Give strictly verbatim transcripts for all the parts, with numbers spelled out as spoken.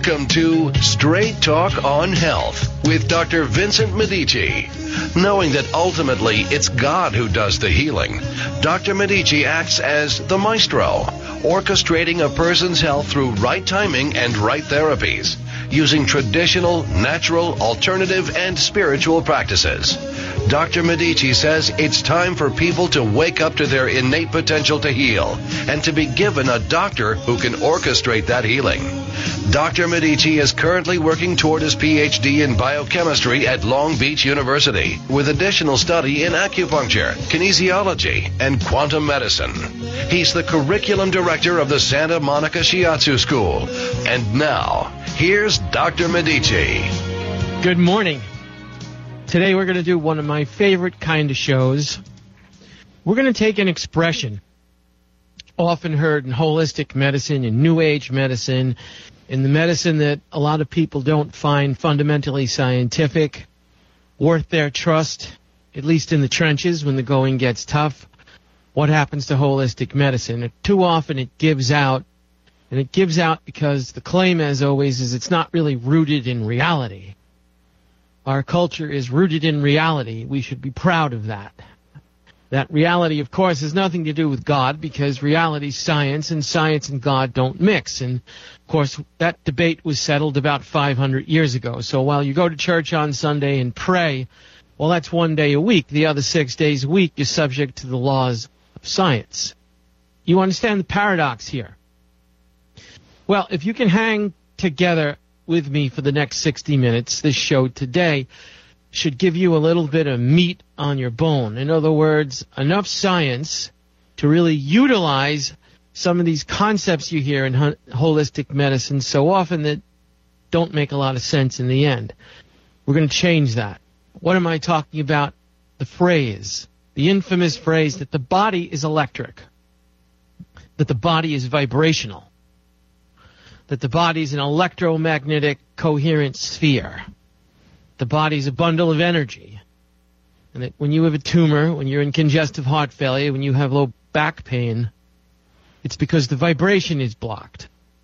Welcome to Straight Talk on Health with Doctor Vincent Medici. Knowing that ultimately it's God who does the healing, Doctor Medici acts as the maestro, orchestrating a person's health through right timing and right therapies, using traditional, natural, alternative, and spiritual practices. Doctor Medici says it's time for people to wake up to their innate potential to heal and to be given a doctor who can orchestrate that healing. Doctor Medici is currently working toward his P H D in biochemistry at Long Beach University with additional study in acupuncture, kinesiology, and quantum medicine. He's the curriculum director of the Santa Monica Shiatsu School. And now, here's Doctor Medici. Good morning. Today we're going to do one of my favorite kind of shows. We're going to take an expression often heard in holistic medicine, in New Age medicine, in the medicine that a lot of people don't find fundamentally scientific, worth their trust, at least in the trenches when the going gets tough. What happens to holistic medicine? Too often it gives out, and it gives out because the claim, as always, is it's not really rooted in reality. Our culture is rooted in reality. We should be proud of that. That reality, of course, has nothing to do with God, because reality is science, and science and God don't mix. And, of course, that debate was settled about five hundred years ago. So while you go to church on Sunday and pray, well, that's one day a week. The other six days a week, you're subject to the laws of science. You understand the paradox here? Well, if you can hang together with me for the next sixty minutes, this show today should give you a little bit of meat on your bone. In other words, enough science to really utilize some of these concepts you hear in ho- holistic medicine so often that don't make a lot of sense in the end. We're going to change that. What am I talking about? The phrase, the infamous phrase that the body is electric, that the body is vibrational, that the body is an electromagnetic coherent sphere. The body is a bundle of energy. And that when you have a tumor, when you're in congestive heart failure, when you have low back pain, it's because the vibration is blocked.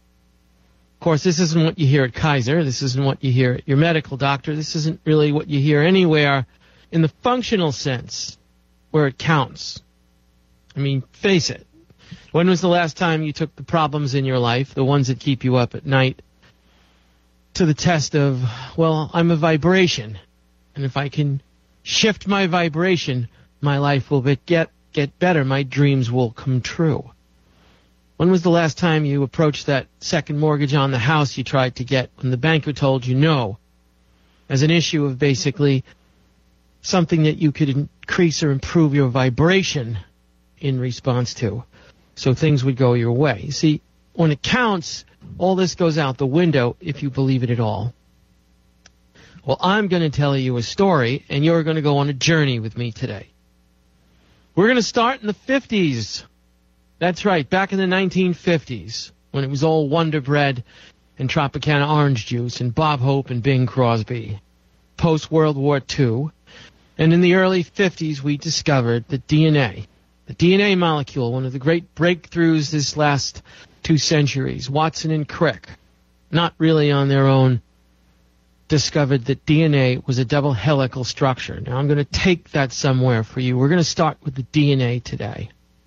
Of course, this isn't what you hear at Kaiser. This isn't what you hear at your medical doctor. This isn't really what you hear anywhere in the functional sense where it counts. I mean, face it. When was the last time you took the problems in your life, the ones that keep you up at night, to the test of, well, I'm a vibration, and if I can shift my vibration, my life will be, get get better, my dreams will come true. When was the last time you approached that second mortgage on the house you tried to get when the banker told you no, as an issue of basically something that you could increase or improve your vibration in response to, so things would go your way? You see, when it counts, all this goes out the window if you believe it at all. Well, I'm going to tell you a story, and you're going to go on a journey with me today. We're going to start in the fifties. That's right, back in the nineteen fifties, when it was all Wonder Bread and Tropicana orange juice and Bob Hope and Bing Crosby. Post-World War Two. And in the early fifties, we discovered the D N A. The D N A molecule, one of the great breakthroughs this last two centuries. Watson and Crick, not really on their own, discovered that D N A was a double helical structure. Now I'm going to take that somewhere for you. We're going to start with the D N A today.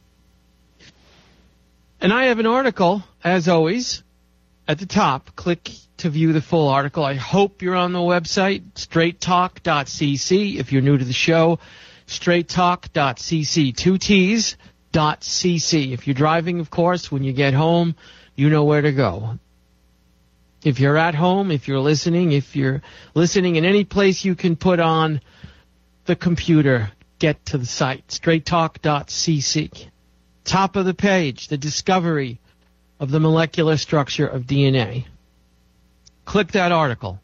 And I have an article, as always, at the top. Click to view the full article. I hope you're on the website, straight talk dot c c. If you're new to the show, straight talk dot c c. Two T's. .cc. If you're driving, of course, when you get home, you know where to go. If you're at home, if you're listening, if you're listening in any place you can put on the computer, get to the site, straight talk dot c c. Top of the page, the discovery of the molecular structure of D N A. Click that article.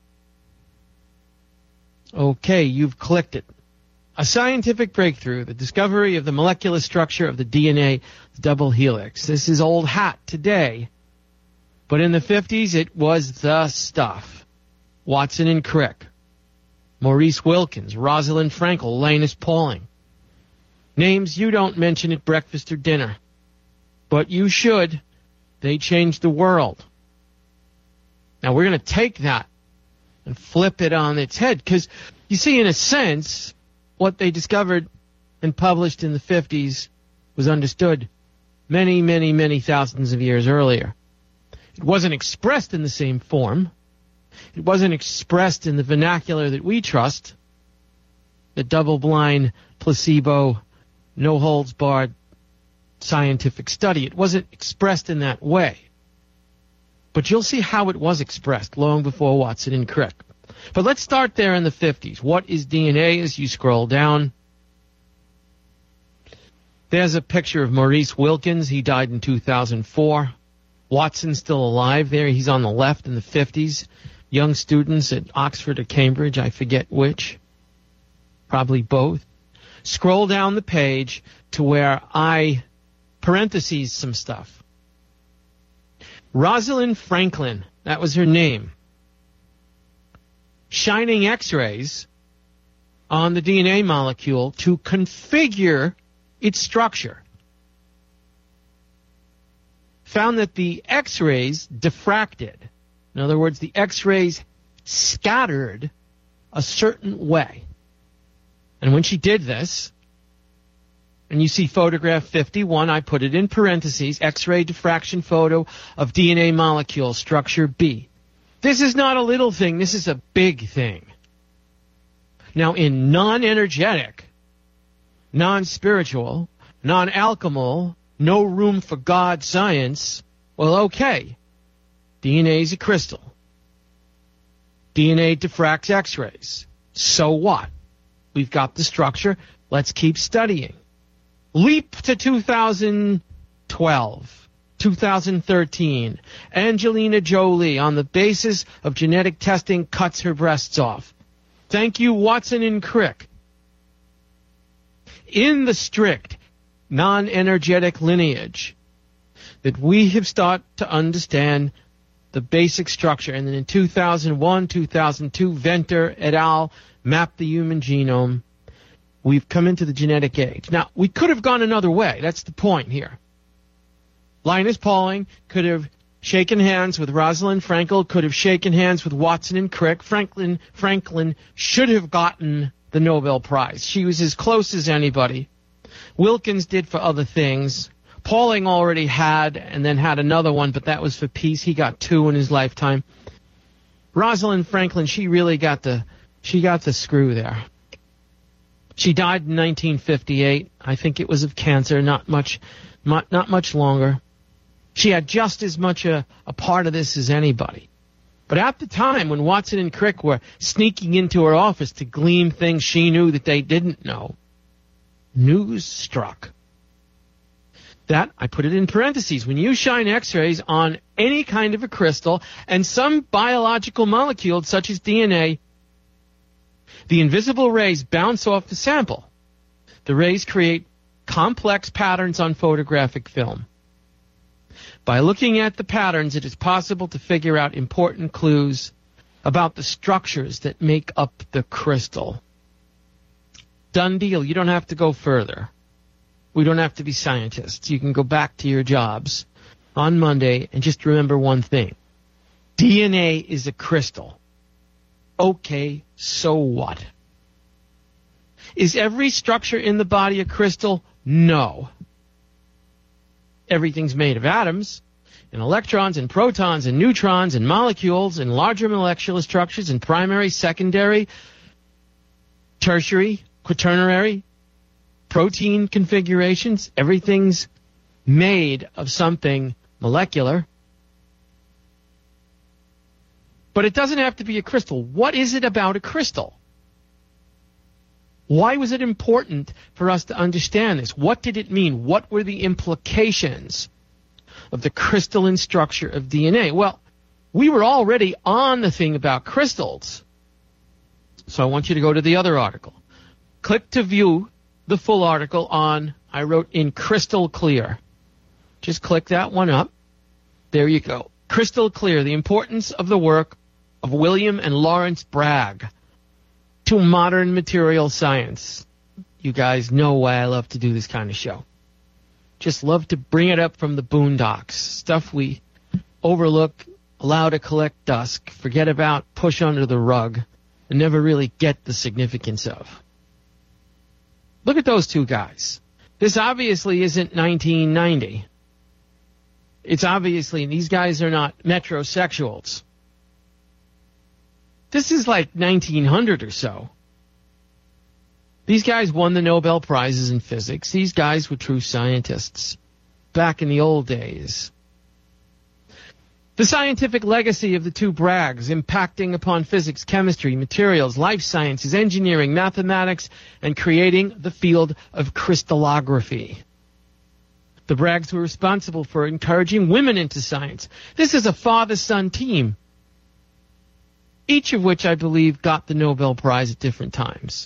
Okay, you've clicked it. A scientific breakthrough, the discovery of the molecular structure of the D N A double helix. This is old hat today, but in the fifties it was the stuff. Watson and Crick, Maurice Wilkins, Rosalind Frankel, Linus Pauling. Names you don't mention at breakfast or dinner, but you should. They changed the world. Now, we're going to take that and flip it on its head because, you see, in a sense, what they discovered and published in the fifties was understood many, many, many thousands of years earlier. It wasn't expressed in the same form. It wasn't expressed in the vernacular that we trust, the double-blind, placebo, no-holds-barred scientific study. It wasn't expressed in that way. But you'll see how it was expressed long before Watson and Crick. But let's start there in the fifties. What is D N A as you scroll down? There's a picture of Maurice Wilkins. He died in two thousand four. Watson's still alive there. He's on the left in the fifties. Young students at Oxford or Cambridge, I forget which. Probably both. Scroll down the page to where I parentheses some stuff. Rosalind Franklin, that was her name. Shining X-rays on the D N A molecule to configure its structure. Found that the X-rays diffracted. In other words, the X-rays scattered a certain way. And when she did this, and you see photograph fifty-one, I put it in parentheses, X-ray diffraction photo of D N A molecule structure B. This is not a little thing, this is a big thing. Now, in non-energetic, non-spiritual, non-alchemal, no room for God science, well, okay. D N A is a crystal. D N A diffracts X-rays. So what? We've got the structure. Let's keep studying. Leap to two thousand twelve, two thousand thirteen. Angelina Jolie, on the basis of genetic testing, cuts her breasts off. Thank you, Watson and Crick. In the strict, non-energetic lineage that we have started to understand the basic structure. And then in two thousand one, two thousand two, Venter et al. Mapped the human genome. We've come into the genetic age. Now, we could have gone another way. That's the point here. Linus Pauling could have shaken hands with Rosalind Franklin, could have shaken hands with Watson and Crick. Franklin, Franklin should have gotten the Nobel Prize. She was as close as anybody. Wilkins did for other things. Pauling already had, and then had another one, but that was for peace. He got two in his lifetime. Rosalind Franklin, she really got the, she got the screw there. She died in nineteen fifty-eight. I think it was of cancer, not much, not, not much longer. She had just as much a, a part of this as anybody. But at the time when Watson and Crick were sneaking into her office to glean things she knew that they didn't know, news struck. That, I put it in parentheses, when you shine X-rays on any kind of a crystal and some biological molecule such as D N A, the invisible rays bounce off the sample. The rays create complex patterns on photographic film. By looking at the patterns, it is possible to figure out important clues about the structures that make up the crystal. Done deal. You don't have to go further. We don't have to be scientists. You can go back to your jobs on Monday and just remember one thing. D N A is a crystal. Okay, so what? Is every structure in the body a crystal? No. Everything's made of atoms, and electrons, and protons, and neutrons, and molecules, and larger molecular structures, and primary, secondary, tertiary, quaternary, protein configurations. Everything's made of something molecular. But it doesn't have to be a crystal. What is it about a crystal? Why was it important for us to understand this? What did it mean? What were the implications of the crystalline structure of D N A? Well, we were already on the thing about crystals. So I want you to go to the other article. Click to view the full article on, I wrote in crystal clear. Just click that one up. There you go. Crystal clear, the importance of the work of William and Lawrence Bragg to modern material science. You guys know why I love to do this kind of show. Just love to bring it up from the boondocks. Stuff we overlook allow to collect dust, forget about, push under the rug, and never really get the significance of. Look at those two guys. This obviously isn't nineteen ninety. It's obviously, these guys are not metrosexuals. This is like nineteen hundred or so. These guys won the Nobel Prizes in physics. These guys were true scientists back in the old days. The scientific legacy of the two Braggs, impacting upon physics, chemistry, materials, life sciences, engineering, mathematics, and creating the field of crystallography. The Braggs were responsible for encouraging women into science. This is a father-son team, each of which I believe got the Nobel Prize at different times.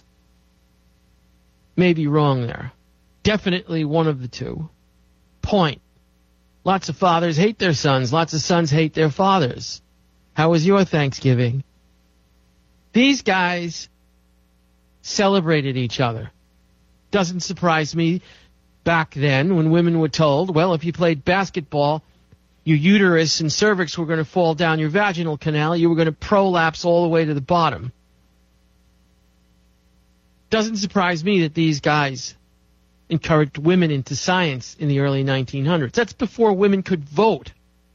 Maybe wrong there. Definitely one of the two. Point. Lots of fathers hate their sons. Lots of sons hate their fathers. How was your Thanksgiving? These guys celebrated each other. Doesn't surprise me back then when women were told, well, if you played basketball, your uterus and cervix were going to fall down your vaginal canal. You were going to prolapse all the way to the bottom. Doesn't surprise me that these guys encouraged women into science in the early nineteen hundreds. That's before women could vote.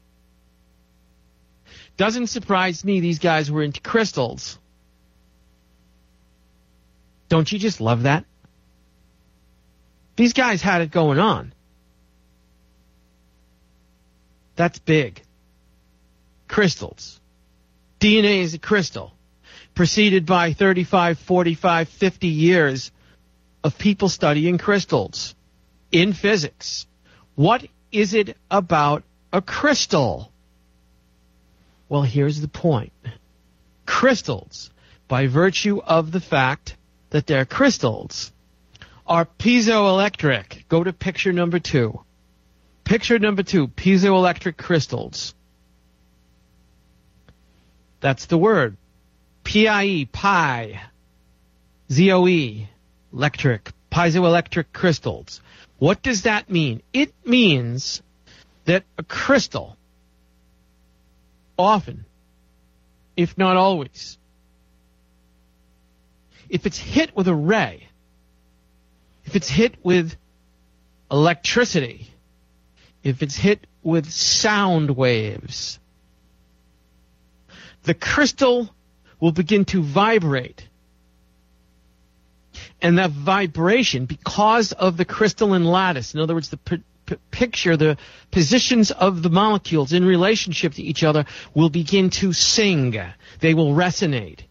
Doesn't surprise me these guys were into crystals. Don't you just love that? These guys had it going on. That's big. Crystals. D N A is a crystal, preceded by thirty-five, forty-five, fifty years of people studying crystals in physics. What is it about a crystal? Well, here's the point. Crystals, by virtue of the fact that they're crystals, are piezoelectric. Go to picture number two. Picture number two, piezoelectric crystals. That's the word. P I E, pi, Z O E, electric, piezoelectric crystals. What does that mean? It means that a crystal, often, if not always, if it's hit with a ray, if it's hit with electricity, if it's hit with sound waves, the crystal will begin to vibrate. And that vibration, because of the crystalline lattice, in other words, the p- p- picture, the positions of the molecules in relationship to each other, will begin to sing. They will resonate.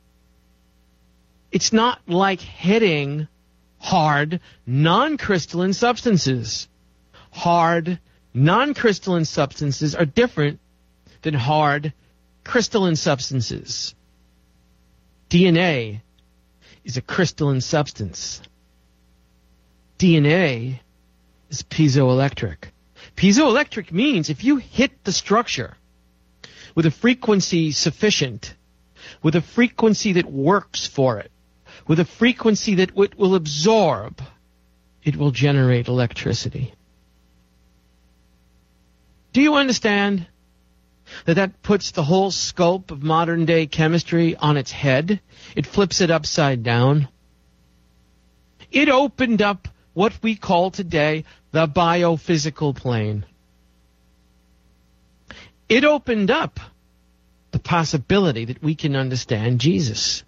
It's not like hitting hard, non-crystalline substances. Hard, non-crystalline substances are different than hard, crystalline substances. D N A is a crystalline substance. D N A is piezoelectric. Piezoelectric means if you hit the structure with a frequency sufficient, with a frequency that works for it, with a frequency that it will absorb, it will generate electricity. Do you understand that that puts the whole scope of modern-day chemistry on its head? It flips it upside down. It opened up what we call today the biophysical plane. It opened up the possibility that we can understand Jesus.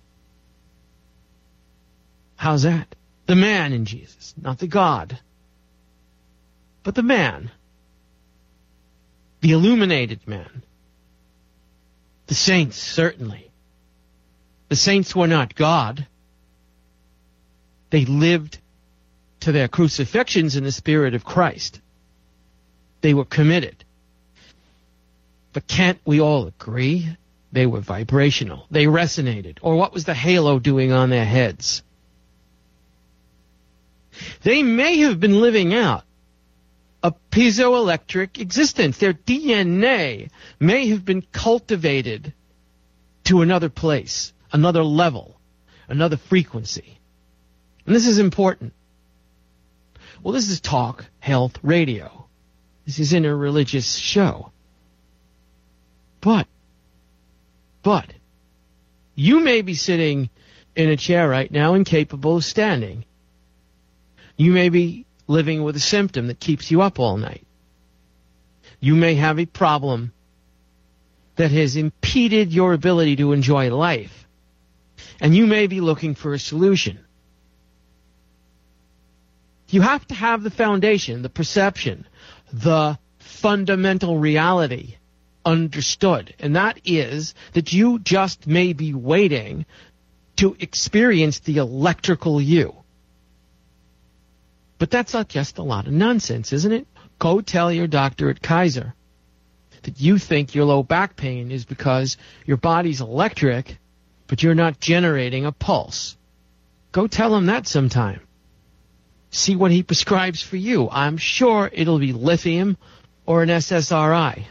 How's that? The man in Jesus, not the God, but the man. The illuminated man. The saints, certainly. The saints were not God. They lived to their crucifixions in the spirit of Christ. They were committed. But can't we all agree? They were vibrational. They resonated. Or what was the halo doing on their heads? They may have been living out a piezoelectric existence. Their D N A may have been cultivated to another place, another level, another frequency. And this is important. Well, this is Talk Health Radio. This isn't a religious show. But, but, you may be sitting in a chair right now incapable of standing. You may be living with a symptom that keeps you up all night. You may have a problem that has impeded your ability to enjoy life. And you may be looking for a solution. You have to have the foundation, the perception, the fundamental reality understood. And that is that you just may be waiting to experience the electrical you. But that's not just a lot of nonsense, isn't it? Go tell your doctor at Kaiser that you think your low back pain is because your body's electric, but you're not generating a pulse. Go tell him that sometime. See what he prescribes for you. I'm sure it'll be lithium or an S S R I.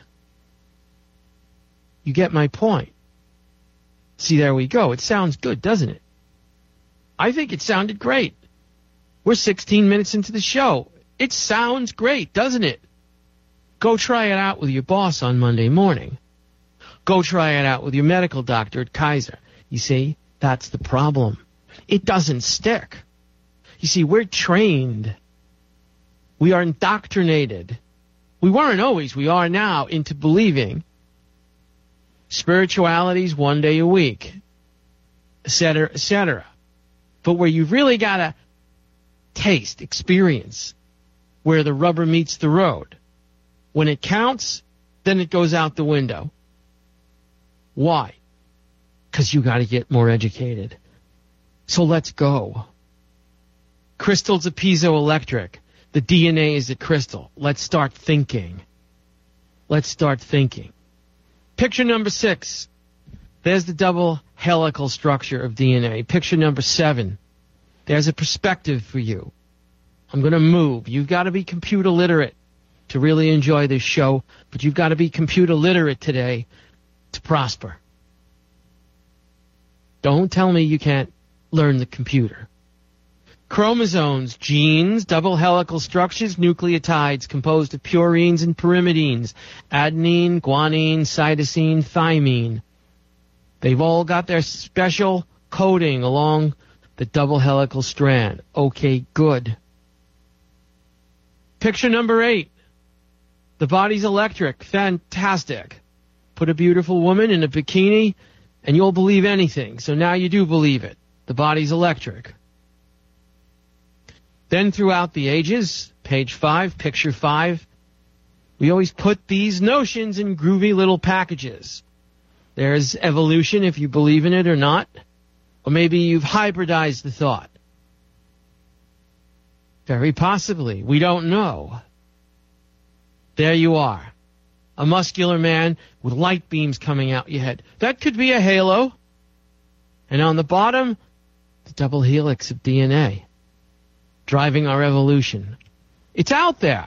You get my point. See, there we go. It sounds good, doesn't it? I think it sounded great. We're sixteen minutes into the show. It sounds great, doesn't it? Go try it out with your boss on Monday morning. Go try it out with your medical doctor at Kaiser. You see, that's the problem. It doesn't stick. You see, we're trained. We are indoctrinated. We weren't always, we are now, into believing spirituality's one day a week, et cetera, et cetera. But where you've really got to taste, experience, where the rubber meets the road. When it counts, then it goes out the window. Why? Because you got to get more educated. So let's go. Crystal's a piezoelectric. The D N A is a crystal. Let's start thinking. Let's start thinking. Picture number six. There's the double helical structure of D N A. Picture number seven. There's a perspective for you. I'm going to move. You've got to be computer literate to really enjoy this show, but you've got to be computer literate today to prosper. Don't tell me you can't learn the computer. Chromosomes, genes, double helical structures, nucleotides composed of purines and pyrimidines, adenine, guanine, cytosine, thymine. They've all got their special coding along the double helical strand. Okay, good. Picture number eight. The body's electric. Fantastic. Put a beautiful woman in a bikini and you'll believe anything. So now you do believe it. The body's electric. Then throughout the ages, page five, picture five, we always put these notions in groovy little packages. There's evolution, if you believe in it or not. Or maybe you've hybridized the thought. Very possibly. We don't know. There you are. A muscular man with light beams coming out your head. That could be a halo. And on the bottom, the double helix of D N A. Driving our evolution. It's out there.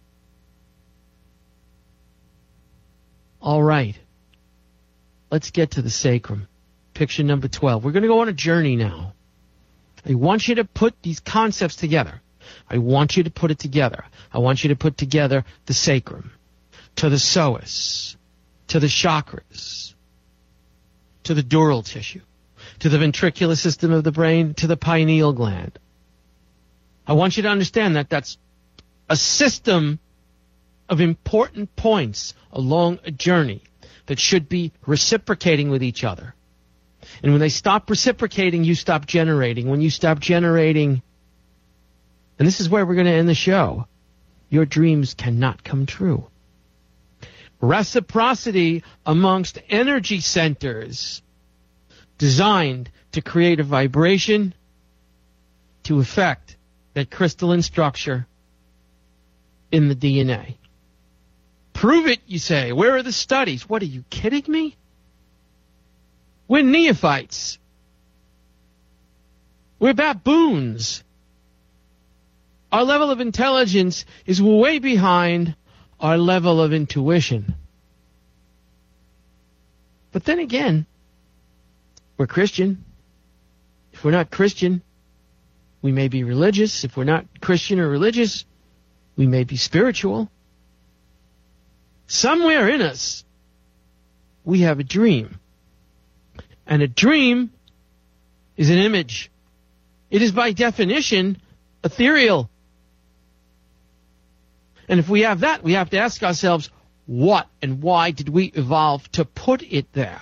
All right. Let's get to the sacrum. Picture number twelve. We're going to go on a journey now. I want you to put these concepts together. I want you to put it together. I want you to put together the sacrum, to the psoas, to the chakras, to the dural tissue, to the ventricular system of the brain, to the pineal gland. I want you to understand that that's a system of important points along a journey that should be reciprocating with each other. And when they stop reciprocating, you stop generating. When you stop generating, and this is where we're going to end the show, your dreams cannot come true. Reciprocity amongst energy centers designed to create a vibration to affect that crystalline structure in the D N A. Prove it, you say. Where are the studies? What, are you kidding me? We're neophytes. We're baboons. Our level of intelligence is way behind our level of intuition. But then again, we're Christian. If we're not Christian, we may be religious. If we're not Christian or religious, we may be spiritual. Somewhere in us, we have a dream. And a dream is an image. It is by definition ethereal. And if we have that, we have to ask ourselves, what and why did we evolve to put it there?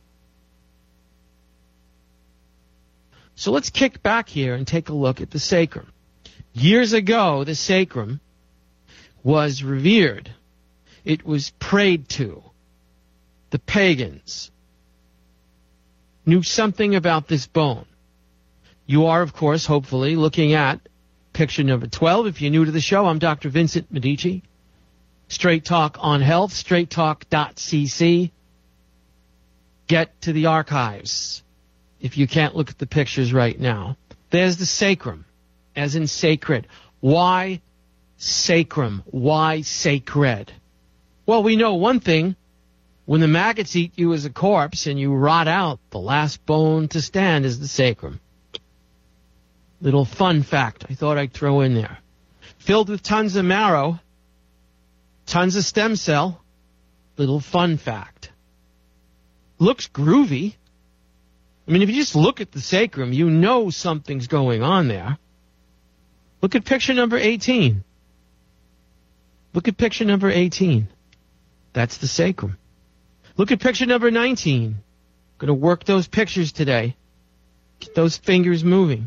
So let's kick back here and take a look at the sacrum. Years ago, the sacrum was revered. It was prayed to. The pagans knew something about this bone. You are, of course, hopefully, looking at picture number twelve. If you're new to the show, I'm Doctor Vincent Medici. Straight Talk on Health, straight talk dot c c. Get to the archives if you can't look at the pictures right now. There's the sacrum, as in sacred. Why sacrum? Why sacred? Well, we know one thing. When the maggots eat you as a corpse and you rot out, the last bone to stand is the sacrum. Little fun fact I thought I'd throw in there. Filled with tons of marrow, tons of stem cell. Little fun fact. Looks groovy. I mean, if you just look at the sacrum, you know something's going on there. Look at picture number eighteen. Look at picture number eighteen. That's the sacrum. Look at picture number nineteen. Going to work those pictures today. Get those fingers moving.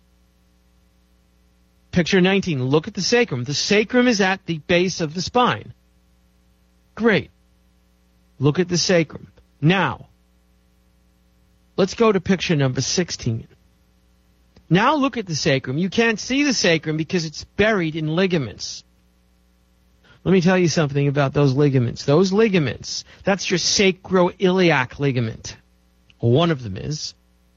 Picture nineteen. Look at the sacrum. The sacrum is at the base of the spine. Great. Look at the sacrum. Now, let's go to picture number sixteen. Now look at the sacrum. You can't see the sacrum because it's buried in ligaments. Let me tell you something about those ligaments. Those ligaments, that's your sacroiliac ligament. One of them is.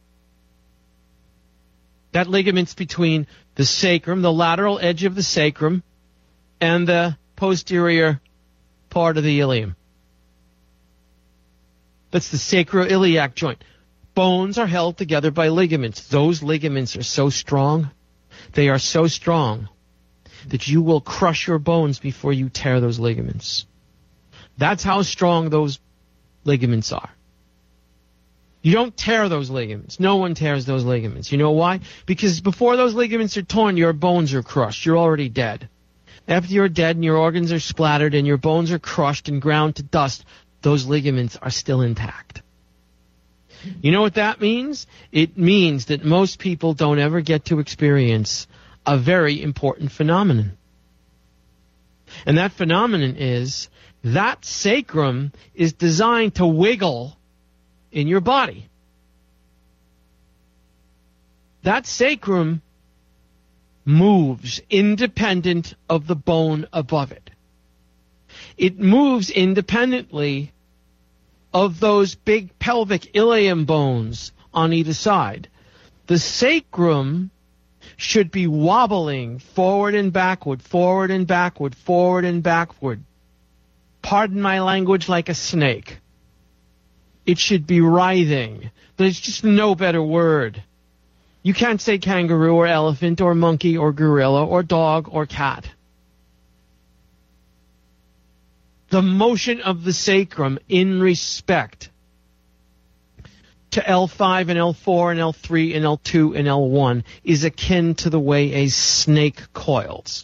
That ligament's between the sacrum, the lateral edge of the sacrum, and the posterior part of the ilium. That's the sacroiliac joint. Bones are held together by ligaments. Those ligaments are so strong. They are so strong that you will crush your bones before you tear those ligaments. That's how strong those ligaments are. You don't tear those ligaments. No one tears those ligaments. You know why? Because before those ligaments are torn, your bones are crushed. You're already dead. After you're dead and your organs are splattered and your bones are crushed and ground to dust, those ligaments are still intact. You know what that means? It means that most people don't ever get to experience a very important phenomenon. And that phenomenon is that sacrum is designed to wiggle in your body. That sacrum moves independent of the bone above it. It moves independently of those big pelvic ilium bones on either side. The sacrum should be wobbling forward and backward, forward and backward, forward and backward. Pardon my language, like a snake. It should be writhing. There's just no better word. You can't say kangaroo or elephant or monkey or gorilla or dog or cat. The motion of the sacrum in respect to L five and L four and L three and L two and L one is akin to the way a snake coils.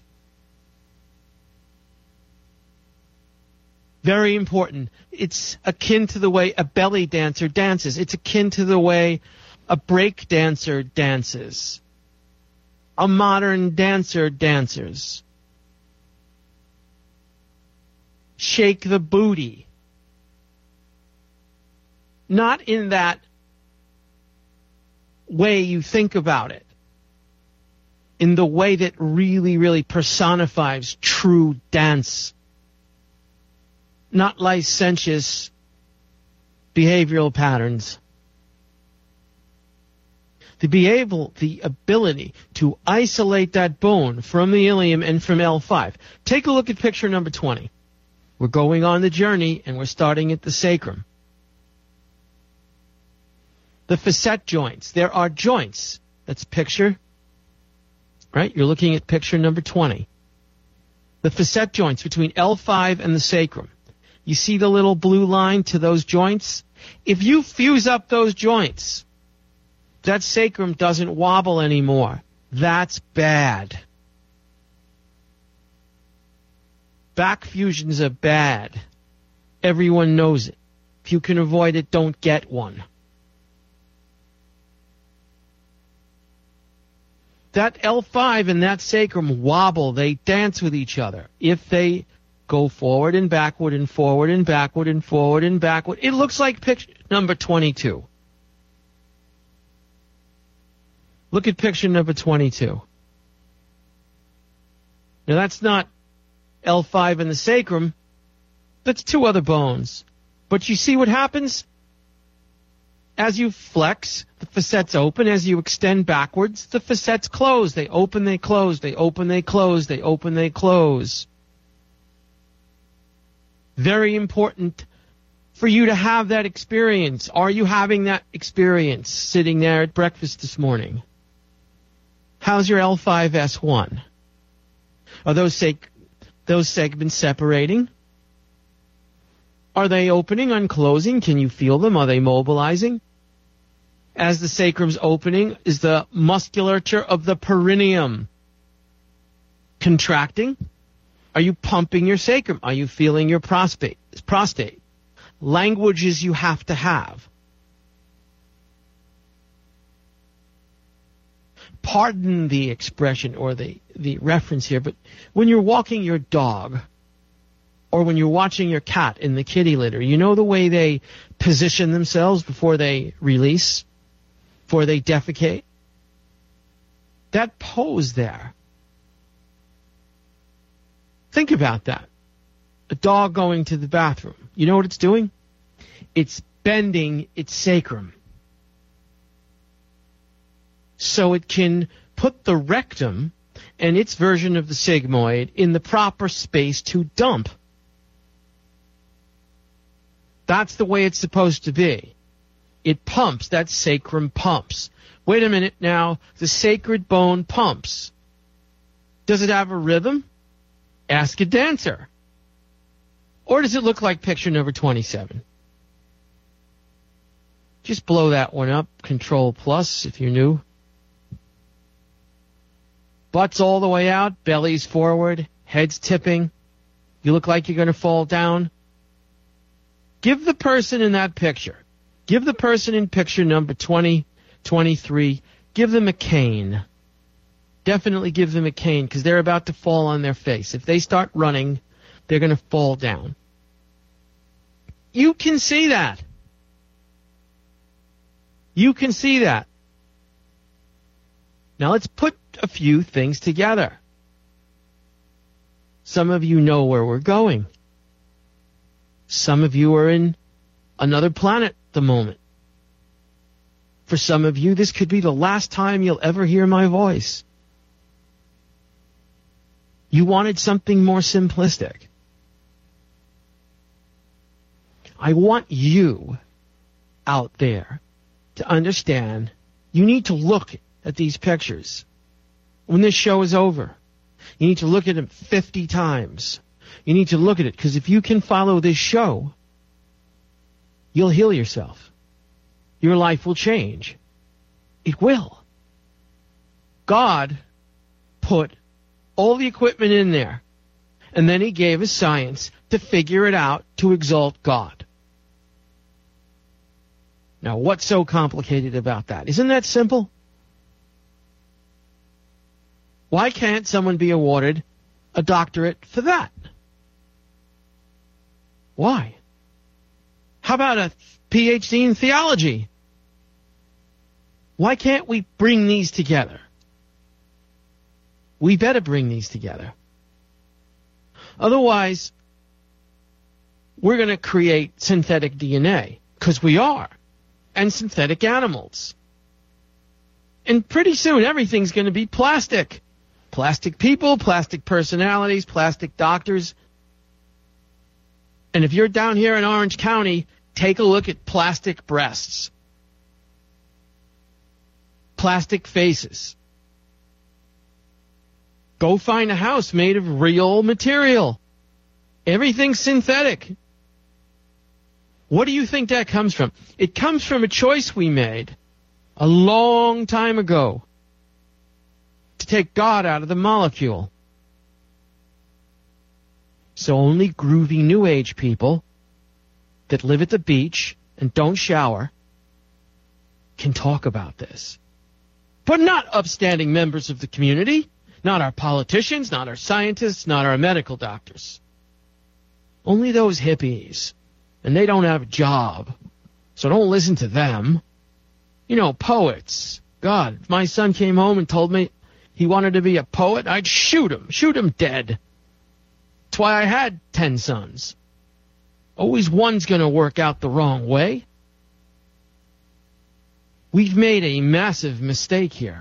Very important. It's akin to the way a belly dancer dances. It's akin to the way a break dancer dances. A modern dancer dances. Shake the booty. Not in that way you think about it. In the way that really, really personifies true dance. Not licentious behavioral patterns. To be able, the ability to isolate that bone from the ilium and from L five. Take a look at picture number twenty. We're going on the journey, and we're starting at the sacrum. The facet joints. There are joints. That's picture, right? You're looking at picture number twenty. The facet joints between L five and the sacrum. You see the little blue line to those joints? If you fuse up those joints, that sacrum doesn't wobble anymore. That's bad. Back fusions are bad. Everyone knows it. If you can avoid it, don't get one. That L five and that sacrum wobble. They dance with each other. If they go forward and backward and forward and backward and forward and backward, it looks like picture number twenty-two. Look at picture number twenty-two. Now that's not L five in the sacrum. That's two other bones. But you see what happens? As you flex, the facets open. As you extend backwards, the facets close. They open, they close, they open, they close, they open, they close. Very important for you to have that experience. Are you having that experience sitting there at breakfast this morning? How's your L five S one? Are those seg- those segments separating? Are they opening, unclosing? Can you feel them? Are they mobilizing? As the sacrum's opening, is the musculature of the perineum contracting? Are you pumping your sacrum? Are you feeling your prostate? Prostate. Languages you have to have. Pardon the expression or the, the reference here, but when you're walking your dog, or when you're watching your cat in the kitty litter, you know the way they position themselves before they release, before they defecate? That pose there. Think about that. A dog going to the bathroom. You know what it's doing? It's bending its sacrum so it can put the rectum and its version of the sigmoid in the proper space to dump. That's the way it's supposed to be. It pumps. That sacrum pumps. Wait a minute now. The sacred bone pumps. Does it have a rhythm? Ask a dancer. Or does it look like picture number twenty-seven? Just blow that one up. Control plus if you're new. Butt's all the way out. Belly's forward. Head's tipping. You look like you're going to fall down. Give the person in that picture, give the person in picture number twenty, twenty-three, give them a cane. Definitely give them a cane because they're about to fall on their face. If they start running, they're going to fall down. You can see that. You can see that. Now let's put a few things together. Some of you know where we're going. Some of you are in another planet at the moment. For some of you, this could be the last time you'll ever hear my voice. You wanted something more simplistic. I want you out there to understand you need to look at these pictures. When this show is over, you need to look at them fifty times. You need to look at it, because if you can follow this show, you'll heal yourself. Your life will change. It will. God put all the equipment in there, and then he gave us science to figure it out to exalt God. Now, what's so complicated about that? Isn't that simple? Why can't someone be awarded a doctorate for that? Why? How about a P H D in theology? Why can't we bring these together? We better bring these together. Otherwise, we're going to create synthetic D N A, because we are, and synthetic animals. And pretty soon, everything's going to be plastic. Plastic people, plastic personalities, plastic doctors. And if you're down here in Orange County, take a look at plastic breasts, plastic faces. Go find a house made of real material. Everything's synthetic. What do you think that comes from? It comes from a choice we made a long time ago to take God out of the molecule. So only groovy New Age people that live at the beach and don't shower can talk about this. But not upstanding members of the community, not our politicians, not our scientists, not our medical doctors. Only those hippies. And they don't have a job. So don't listen to them. You know, poets. God, if my son came home and told me he wanted to be a poet, I'd shoot him. Shoot him dead. That's why I had ten sons. Always one's going to work out the wrong way. We've made a massive mistake here.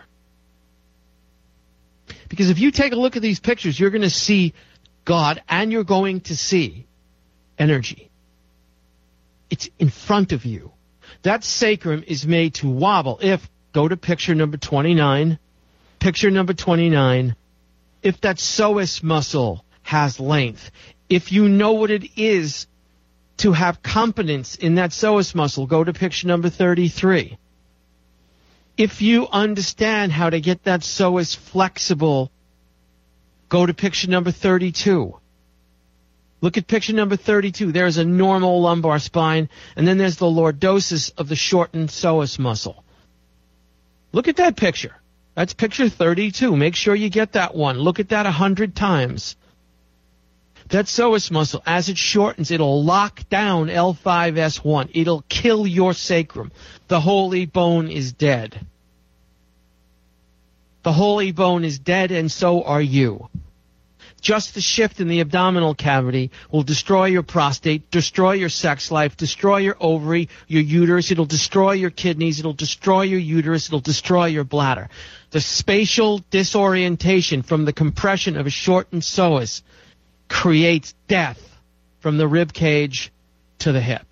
Because if you take a look at these pictures, you're going to see God and you're going to see energy. It's in front of you. That sacrum is made to wobble. If, go to picture number twenty-nine, picture number twenty-nine, if that psoas muscle has length, if you know what it is to have competence in that psoas muscle, go to picture number thirty-three. If you understand how to get that psoas flexible, go to picture number thirty-two. Look at picture number thirty-two. There's a normal lumbar spine, and then there's the lordosis of the shortened psoas muscle. Look at that picture. That's picture thirty-two. Make sure you get that one. Look at that a hundred times. That psoas muscle, as it shortens, it'll lock down L five S one. It'll kill your sacrum. The holy bone is dead. The holy bone is dead, and so are you. Just the shift in the abdominal cavity will destroy your prostate, destroy your sex life, destroy your ovary, your uterus. It'll destroy your kidneys. It'll destroy your uterus. It'll destroy your bladder. The spatial disorientation from the compression of a shortened psoas creates death from the rib cage to the hip.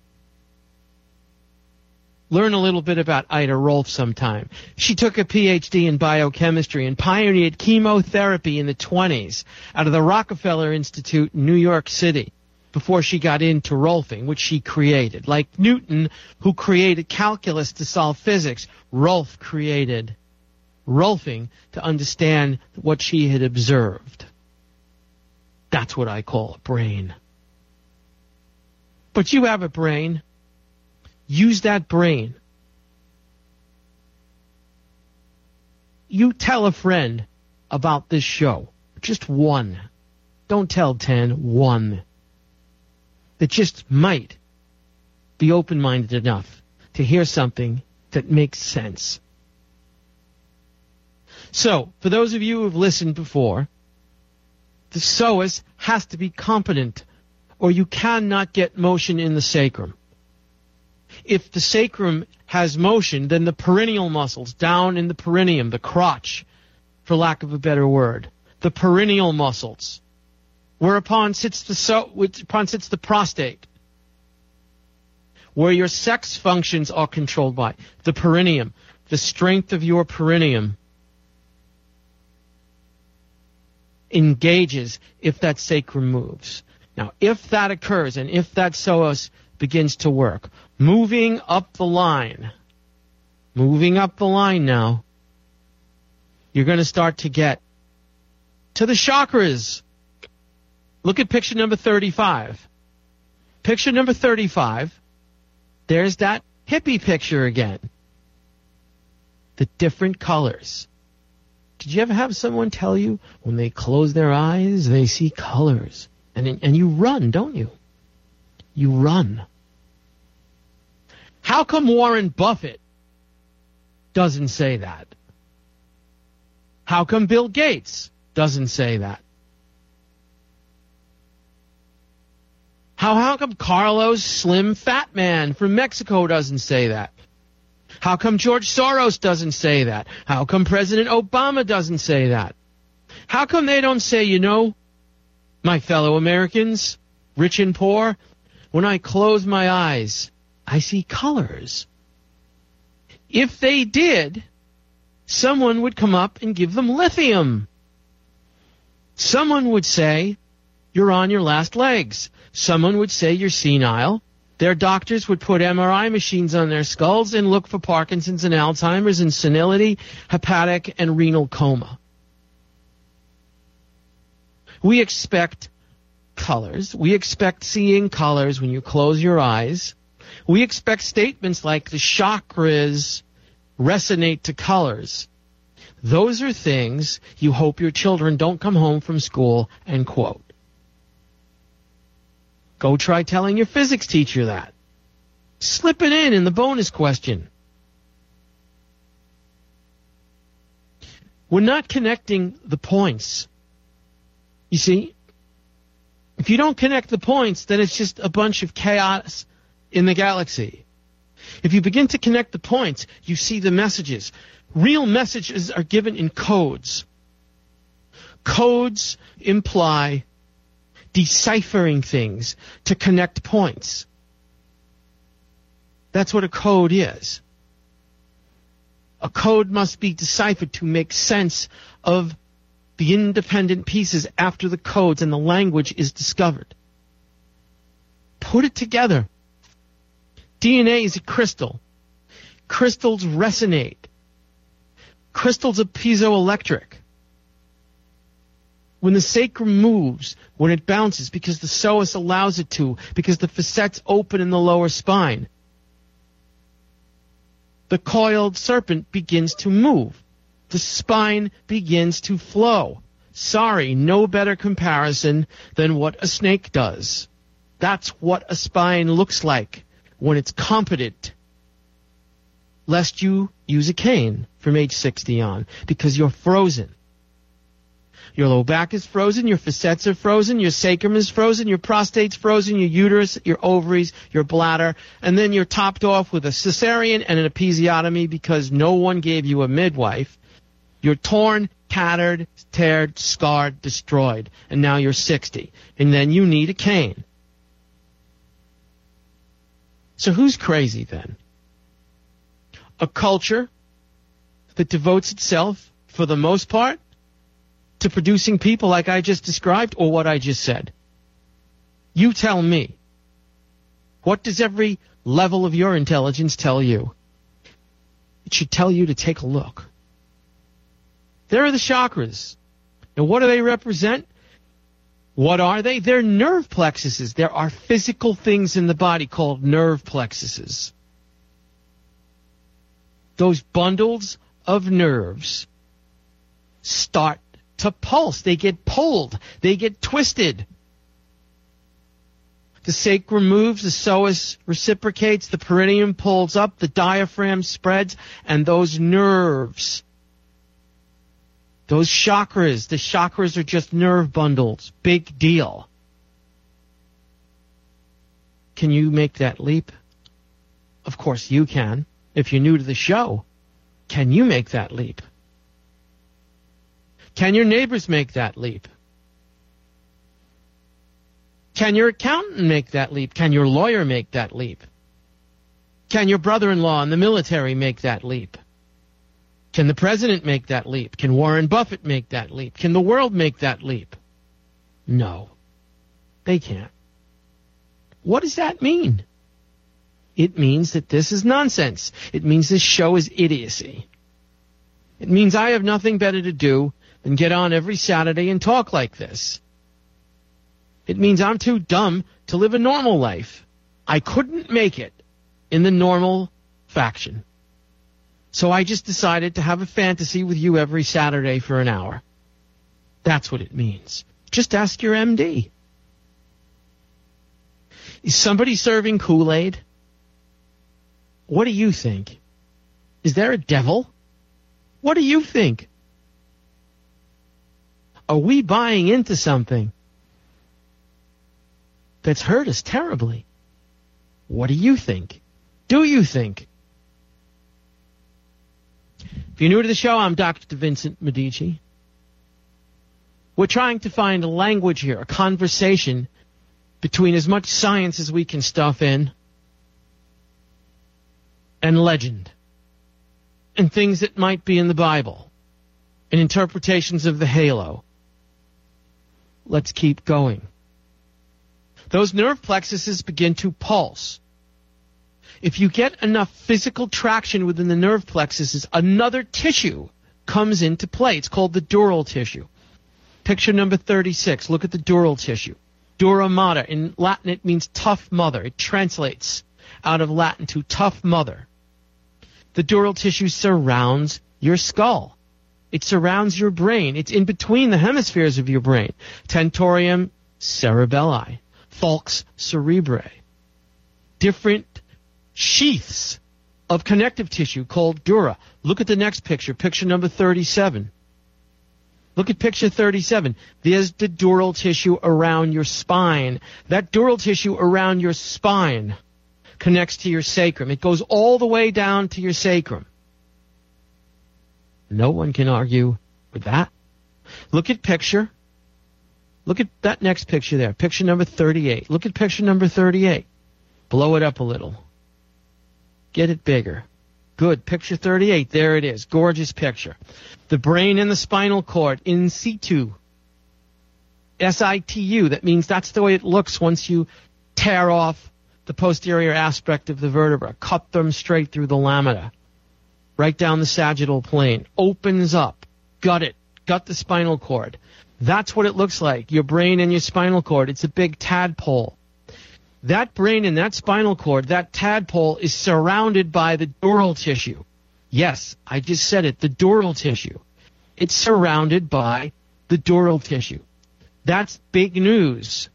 Learn a little bit about Ida Rolf sometime. She took a P H D in biochemistry and pioneered chemotherapy in the twenties out of the Rockefeller Institute in New York City before she got into Rolfing, which she created. Like Newton, who created calculus to solve physics, Rolf created Rolfing to understand what she had observed. That's what I call a brain. But you have a brain. Use that brain. You tell a friend about this show. Just one. Don't tell ten. One. That just might be open-minded enough to hear something that makes sense. So, for those of you who have listened before, the psoas has to be competent, or you cannot get motion in the sacrum. If the sacrum has motion, then the perineal muscles down in the perineum, the crotch, for lack of a better word, the perineal muscles, whereupon sits the so, whereupon sits the prostate, where your sex functions are controlled by the perineum, the strength of your perineum engages if that sacrum moves. Now, if that occurs and if that psoas begins to work, moving up the line, moving up the line now, you're going to start to get to the chakras. Look at picture number thirty-five. Picture number thirty-five, there's that hippie picture again. The different colors. Did you ever have someone tell you when they close their eyes, they see colors? And, and you run, don't you? You run. How come Warren Buffett doesn't say that? How come Bill Gates doesn't say that? How, how come Carlos Slim Fat Man from Mexico doesn't say that? How come George Soros doesn't say that? How come President Obama doesn't say that? How come they don't say, you know, my fellow Americans, rich and poor, when I close my eyes, I see colors. If they did, someone would come up and give them lithium. Someone would say, you're on your last legs. Someone would say you're senile. Their doctors would put M R I machines on their skulls and look for Parkinson's and Alzheimer's and senility, hepatic and renal coma. We expect colors. We expect seeing colors when you close your eyes. We expect statements like the chakras resonate to colors. Those are things you hope your children don't come home from school and quote. Go try telling your physics teacher that. Slip it in in the bonus question. We're not connecting the points. You see, if you don't connect the points, then it's just a bunch of chaos in the galaxy. If you begin to connect the points, you see the messages. Real messages are given in codes. Codes imply deciphering things to connect points. That's what a code is. A code must be deciphered to make sense of the independent pieces after the codes and the language is discovered. Put it together. D N A is a crystal. Crystals resonate. Crystals are piezoelectric. When the sacrum moves, when it bounces, because the psoas allows it to, because the facets open in the lower spine, the coiled serpent begins to move. The spine begins to flow. Sorry, no better comparison than what a snake does. That's what a spine looks like when it's competent. Lest you use a cane from age sixty on, because you're frozen. Your low back is frozen, your facets are frozen, your sacrum is frozen, your prostate's frozen, your uterus, your ovaries, your bladder, and then you're topped off with a cesarean and an episiotomy because no one gave you a midwife. You're torn, tattered, teared, scarred, destroyed, and now you're sixty, and then you need a cane. So who's crazy then? A culture that devotes itself, for the most part, to producing people like I just described, or what I just said? You tell me. What does every level of your intelligence tell you? It should tell you to take a look. There are the chakras. Now, what do they represent? What are they? They're nerve plexuses. There are physical things in the body called nerve plexuses. Those bundles of nerves start to pulse. They get pulled. They get twisted. The sacrum moves, the psoas reciprocates, the perineum pulls up, the diaphragm spreads, and those nerves, those chakras, the chakras are just nerve bundles. Big deal. Can you make that leap? Of course you can. If you're new to the show, can you make that leap? Can your neighbors make that leap? Can your accountant make that leap? Can your lawyer make that leap? Can your brother-in-law in the military make that leap? Can the president make that leap? Can Warren Buffett make that leap? Can the world make that leap? No, they can't. What does that mean? It means that this is nonsense. It means this show is idiocy. It means I have nothing better to do than get on every Saturday and talk like this. It means I'm too dumb to live a normal life. I couldn't make it in the normal faction. So I just decided to have a fantasy with you every Saturday for an hour. That's what it means. Just ask your M D. Is somebody serving Kool-Aid? What do you think? Is there a devil? What do you think? Are we buying into something that's hurt us terribly? What do you think? Do you think? If you're new to the show, I'm Doctor Vincent Medici. We're trying to find a language here, a conversation between as much science as we can stuff in and legend and things that might be in the Bible and interpretations of the halo. Let's keep going. Those nerve plexuses begin to pulse. If you get enough physical traction within the nerve plexuses, another tissue comes into play. It's called the dural tissue. Picture number thirty-six. Look at the dural tissue. Dura mater. In Latin, it means tough mother. It translates out of Latin to tough mother. The dural tissue surrounds your skull. It surrounds your brain. It's in between the hemispheres of your brain. Tentorium cerebelli. Falx cerebrae. Different sheaths of connective tissue called dura. Look at the next picture, picture number thirty-seven. Look at picture thirty-seven. There's the dural tissue around your spine. That dural tissue around your spine connects to your sacrum. It goes all the way down to your sacrum. No one can argue with that. Look at picture. Look at that next picture there, picture number thirty-eight. Look at picture number thirty-eight. Blow it up a little. Get it bigger. Good. Picture thirty-eight. There it is. Gorgeous picture. The brain and the spinal cord in situ. S I T U. That means that's the way it looks once you tear off the posterior aspect of the vertebra. Cut them straight through the lamina. Right down the sagittal plane. Opens up. Gut it. Gut the spinal cord. That's what it looks like. Your brain and your spinal cord. It's a big tadpole. That brain and that spinal cord, that tadpole, is surrounded by the dural tissue. Yes, I just said it, the dural tissue. It's surrounded by the dural tissue. That's big news.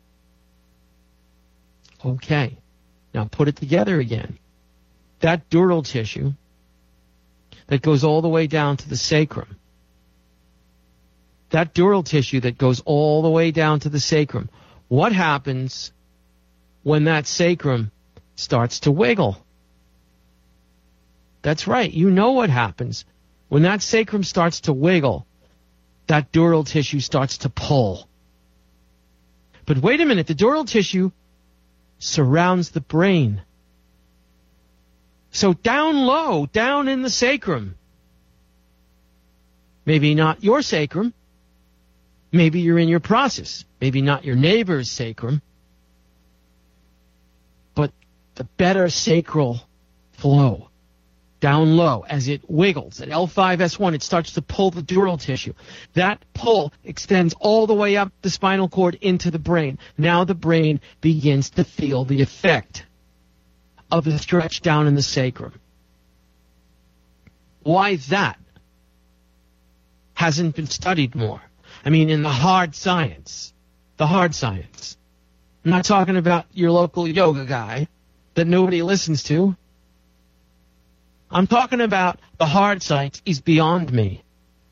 Okay, now put it together again. That dural tissue that goes all the way down to the sacrum, that dural tissue that goes all the way down to the sacrum, what happens when that sacrum starts to wiggle? That's right. You know what happens. When that sacrum starts to wiggle, that dural tissue starts to pull. But wait a minute. The dural tissue surrounds the brain. So down low, down in the sacrum, maybe not your sacrum, maybe you're in your process, maybe not your neighbor's sacrum, but the better sacral flow, down low, as it wiggles at L five S one, it starts to pull the dural tissue. That pull extends all the way up the spinal cord into the brain. Now the brain begins to feel the effect of the stretch down in the sacrum. Why that hasn't been studied more? I mean, in the hard science, the hard science. I'm not talking about your local yoga guy that nobody listens to. I'm talking about the hard science is beyond me.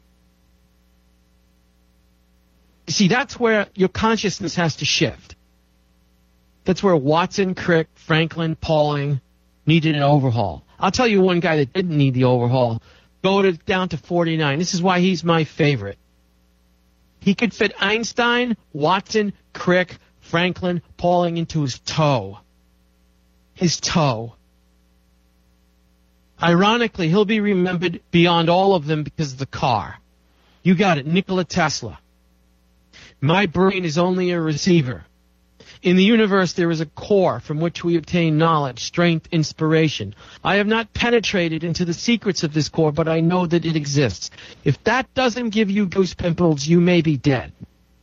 You see, that's where your consciousness has to shift. That's where Watson, Crick, Franklin, Pauling needed an overhaul. I'll tell you one guy that didn't need the overhaul. Go to, down to forty-nine. This is why he's my favorite. He could fit Einstein, Watson, Crick, Franklin, Pauling into his toe. His toe. Ironically, he'll be remembered beyond all of them because of the car. You got it, Nikola Tesla. My brain is only a receiver. In the universe, there is a core from which we obtain knowledge, strength, inspiration. I have not penetrated into the secrets of this core, but I know that it exists. If that doesn't give you goose pimples, you may be dead.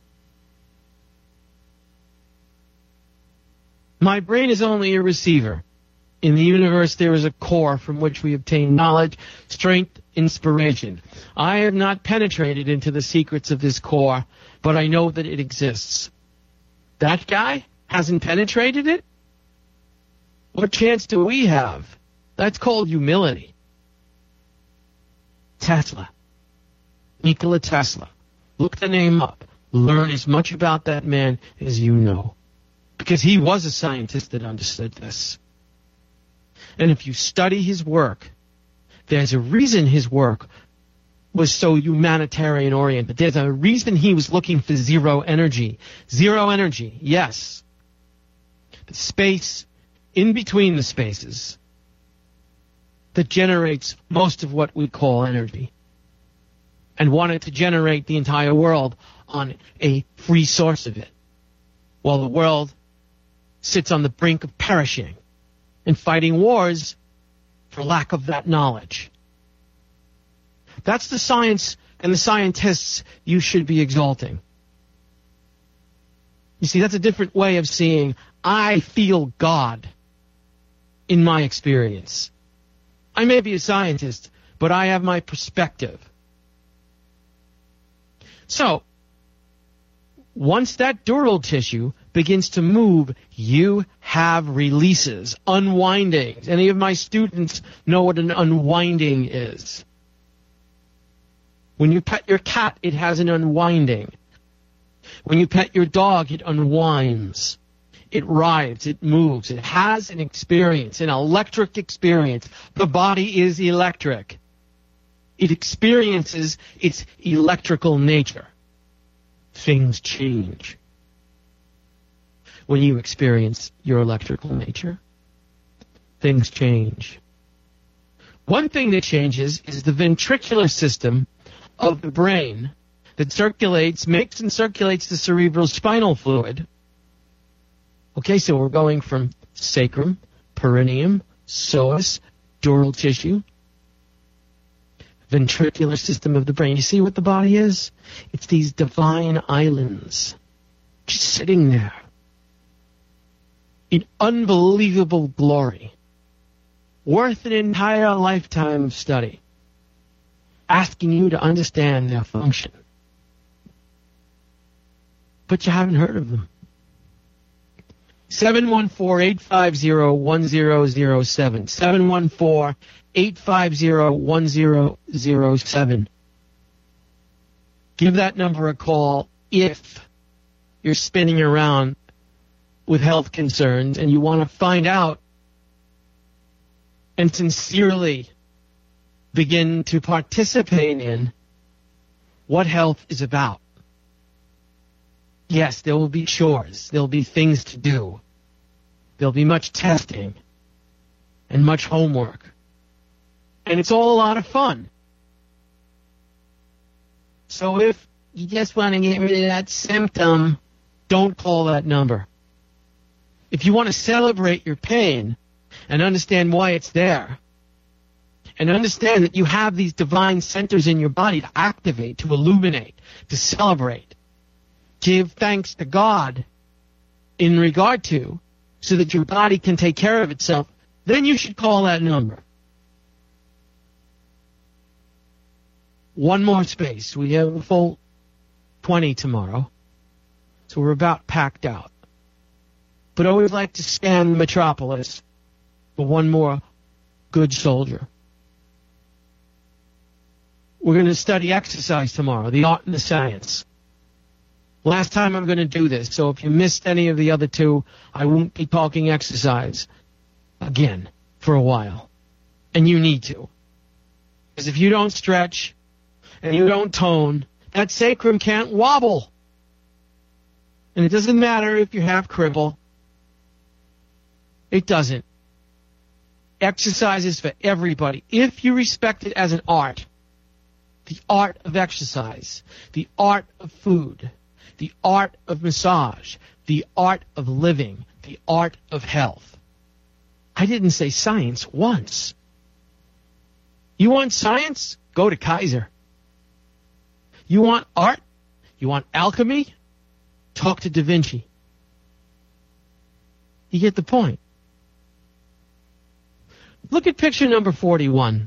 My brain is only a receiver. In the universe, there is a core from which we obtain knowledge, strength, inspiration. I have not penetrated into the secrets of this core, but I know that it exists. That guy hasn't penetrated it? What chance do we have? That's called humility. Tesla. Nikola Tesla. Look the name up. Learn as much about that man as you know. Because he was a scientist that understood this. And if you study his work, there's a reason his work was so humanitarian oriented. There's a reason he was looking for zero energy. Zero energy, yes. The space in between the spaces that generates most of what we call energy. And wanted to generate the entire world on a free source of it. While the world sits on the brink of perishing and fighting wars for lack of that knowledge. That's the science and the scientists you should be exalting. You see, that's a different way of seeing, I feel God in my experience. I may be a scientist, but I have my perspective. So, once that dural tissue begins to move, you have releases, unwindings. Any of my students know what an unwinding is. When you pet your cat, it has an unwinding. When you pet your dog, it unwinds. It writhes, it moves, it has an experience, an electric experience. The body is electric. It experiences its electrical nature. Things change when you experience your electrical nature. Things change. One thing that changes is the ventricular system of the brain that circulates, makes and circulates the cerebral spinal fluid. Okay, so we're going from sacrum, perineum, psoas, dural tissue, ventricular system of the brain. You see what the body is? It's these divine islands just sitting there in unbelievable glory, worth an entire lifetime of study, asking you to understand their function. But you haven't heard of them. seven one four, eight five zero, one zero zero seven. seven one four, eight five zero, one zero zero seven. Give that number a call if you're spinning around with health concerns and you want to find out and sincerely begin to participate in what health is about. Yes, there will be chores. There will be things to do. There will be much testing and much homework. And it's all a lot of fun. So if you just want to get rid of that symptom, don't call that number. If you want to celebrate your pain and understand why it's there, and understand that you have these divine centers in your body to activate, to illuminate, to celebrate, give thanks to God in regard to, so that your body can take care of itself, then you should call that number. One more space. We have a full twenty tomorrow, so we're about packed out. But I always like to scan the metropolis for one more good soldier. We're going to study exercise tomorrow, the art and the science. Last time I'm going to do this, so if you missed any of the other two, I won't be talking exercise again for a while. And you need to. Because if you don't stretch and you don't tone, that sacrum can't wobble. And it doesn't matter if you have cripple. It doesn't. Exercise is for everybody. If you respect it as an art, the art of exercise, the art of food, the art of massage, the art of living, the art of health. I didn't say science once. You want science? Go to Kaiser. You want art? You want alchemy? Talk to Da Vinci. You get the point. Look at picture number forty-one.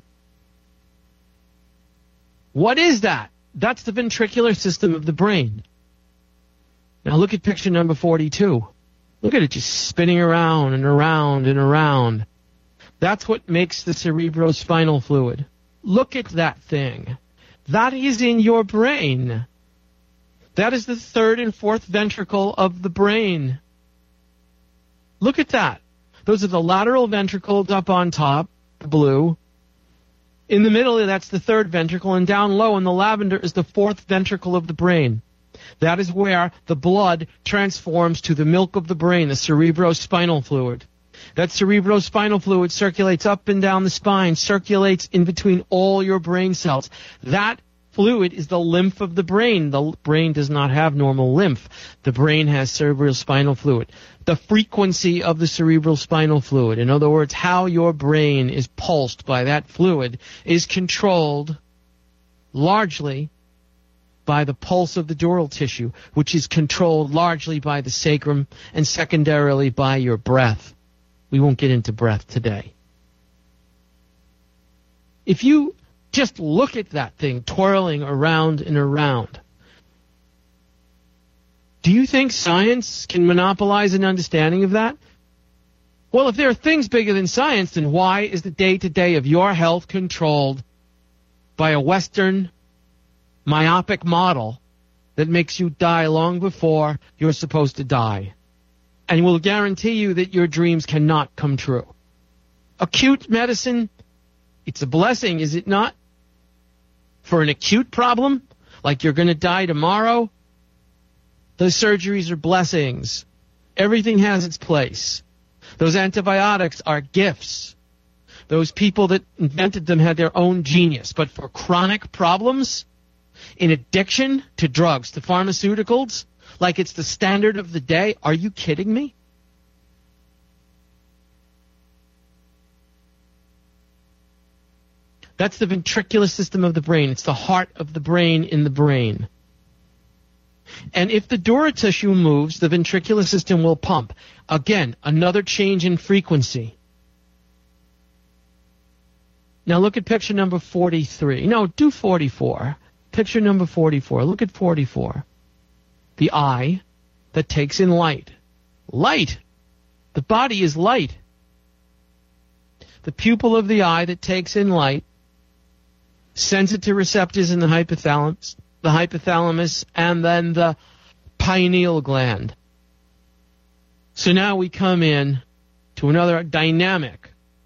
What is that? That's the ventricular system of the brain. Now look at picture number forty-two. Look at it just spinning around and around and around. That's what makes the cerebrospinal fluid. Look at that thing. That is in your brain. That is the third and fourth ventricle of the brain. Look at that. Those are the lateral ventricles up on top, the blue. In the middle, that's the third ventricle, and down low in the lavender is the fourth ventricle of the brain. That is where the blood transforms to the milk of the brain, the cerebrospinal fluid. That cerebrospinal fluid circulates up and down the spine, circulates in between all your brain cells. That fluid is the lymph of the brain. The brain does not have normal lymph. The brain has cerebrospinal fluid. The frequency of the cerebrospinal fluid, in other words, how your brain is pulsed by that fluid, is controlled largely by the pulse of the dural tissue, which is controlled largely by the sacrum and secondarily by your breath. We won't get into breath today. If you just look at that thing twirling around and around, do you think science can monopolize an understanding of that? Well, if there are things bigger than science, then why is the day-to-day of your health controlled by a Western myopic model that makes you die long before you're supposed to die, and will guarantee you that your dreams cannot come true? Acute medicine, it's a blessing, is it not? For an acute problem, like you're going to die tomorrow, those surgeries are blessings. Everything has its place. Those antibiotics are gifts. Those people that invented them had their own genius. But for chronic problems, in addiction to drugs, to pharmaceuticals, like it's the standard of the day, are you kidding me? That's the ventricular system of the brain. It's the heart of the brain in the brain. And if the dural tissue moves, the ventricular system will pump. Again, another change in frequency. Now look at picture number forty-three. No, do forty-four. Picture number forty-four. Look at forty-four. The eye that takes in light. Light. The body is light. The pupil of the eye that takes in light sends it to receptors in the hypothalamus, the hypothalamus, and then the pineal gland. So now we come in to another dynamic.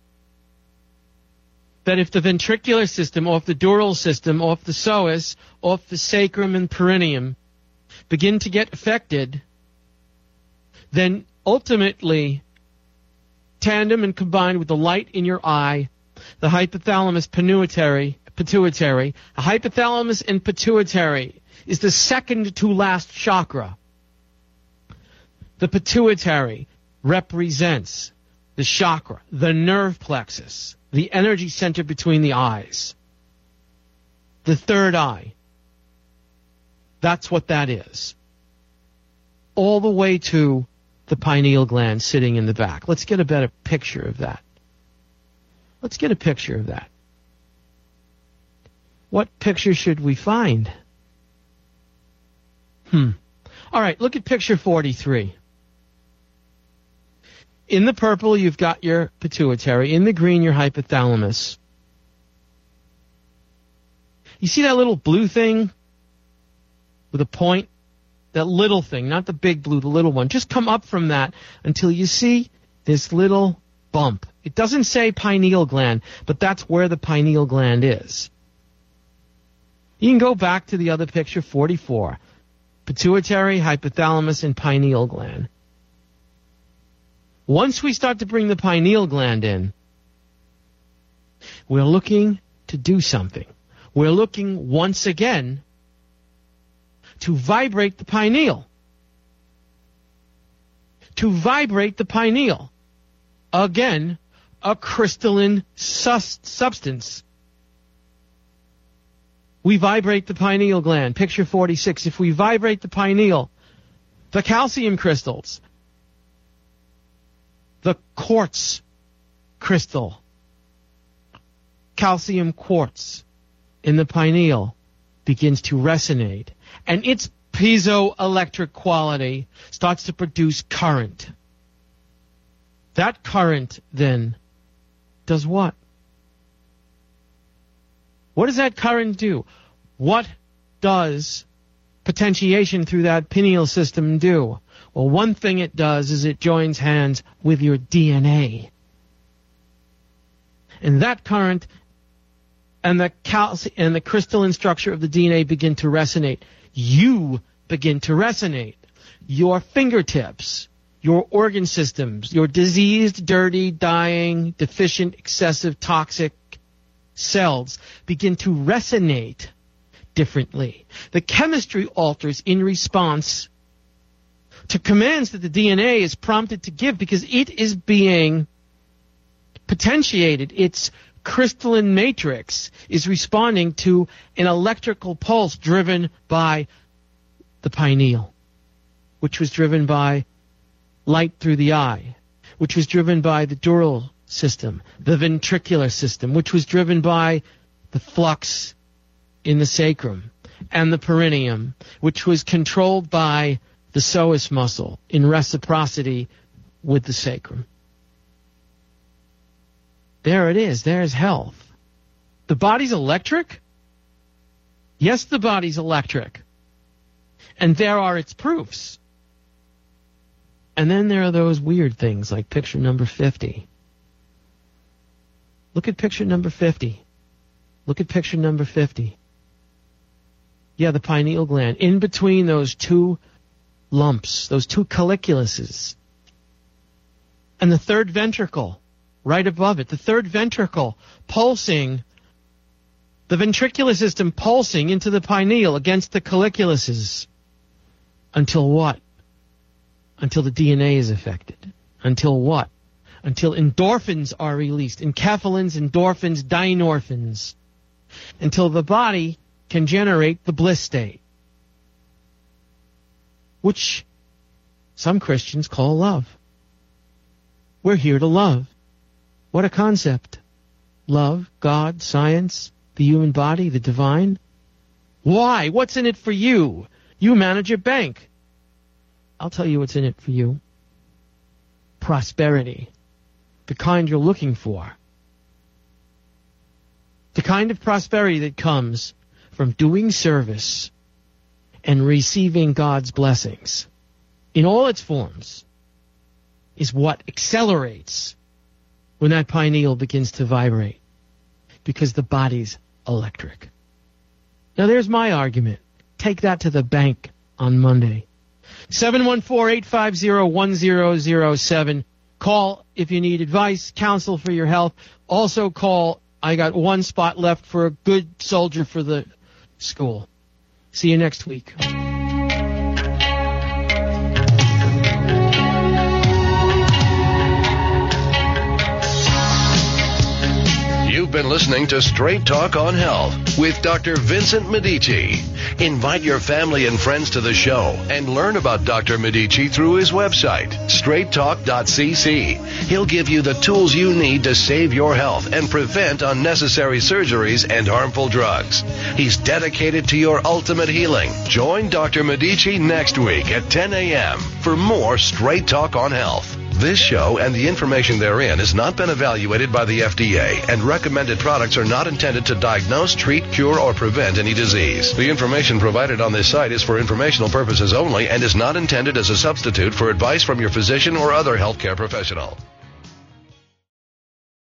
That if the ventricular system, or if the dural system, or if the psoas, or if the sacrum and perineum begin to get affected, then ultimately, tandem and combined with the light in your eye, the hypothalamus pituitary, pituitary, the hypothalamus and pituitary is the second to last chakra. The pituitary represents the chakra, the nerve plexus, the energy center between the eyes. The third eye. That's what that is. All the way to the pineal gland sitting in the back. Let's get a better picture of that. Let's get a picture of that. What picture should we find? Hmm. All right, look at picture forty-three. In the purple, you've got your pituitary. In the green, your hypothalamus. You see that little blue thing with a point? That little thing, not the big blue, the little one. Just come up from that until you see this little bump. It doesn't say pineal gland, but that's where the pineal gland is. You can go back to the other picture, forty-four. Pituitary, hypothalamus, and pineal gland. Once we start to bring the pineal gland in, we're looking to do something. We're looking once again to vibrate the pineal. To vibrate the pineal. Again, a crystalline sus- substance. We vibrate the pineal gland. Picture forty-six. If we vibrate the pineal, the calcium crystals, the quartz crystal, calcium quartz in the pineal begins to resonate. And its piezoelectric quality starts to produce current. That current, then, does what? What does that current do? What does potentiation through that pineal system do? Well, one thing it does is it joins hands with your D N A. And that current and the calci- and the crystalline structure of the D N A begin to resonate. You begin to resonate. Your fingertips, your organ systems, your diseased, dirty, dying, deficient, excessive, toxic cells begin to resonate differently. The chemistry alters in response to commands that the D N A is prompted to give because it is being potentiated. Its crystalline matrix is responding to an electrical pulse driven by the pineal, which was driven by light through the eye, which was driven by the dural system, the ventricular system, which was driven by the flux in the sacrum, and the perineum, which was controlled by the psoas muscle in reciprocity with the sacrum. There it is. There's health. The body's electric? Yes, the body's electric. And there are its proofs. And then there are those weird things like picture number fifty. Look at picture number fifty. Look at picture number fifty. Yeah, the pineal gland. In between those two lumps, those two colliculuses. And the third ventricle, right above it. The third ventricle pulsing, the ventricular system pulsing into the pineal against the colliculuses. Until what? Until the D N A is affected. Until what? Until endorphins are released. Enkephalins, endorphins, dynorphins. Until the body can generate the bliss state, which some Christians call love. We're here to love. What a concept. Love, God, science, the human body, the divine. Why? What's in it for you? You manage a bank. I'll tell you what's in it for you. Prosperity. The kind you're looking for. The kind of prosperity that comes from doing service and receiving God's blessings in all its forms is what accelerates when that pineal begins to vibrate, because the body's electric. Now there's my argument. Take that to the bank on Monday. seven one four, eight five zero, one zero zero seven. Call if you need advice, counsel for your health. Also call, I got one spot left for a good soldier for the school. See you next week. You've been listening to Straight Talk on Health with Doctor Vincent Medici. Invite your family and friends to the show and learn about Doctor Medici through his website, straight talk dot c c. He'll give you the tools you need to save your health and prevent unnecessary surgeries and harmful drugs. He's dedicated to your ultimate healing. Join Doctor Medici next week at ten a.m. for more Straight Talk on Health. This show and the information therein has not been evaluated by the F D A, and recommended products are not intended to diagnose, treat, cure, or prevent any disease. The information provided on this site is for informational purposes only and is not intended as a substitute for advice from your physician or other healthcare professional.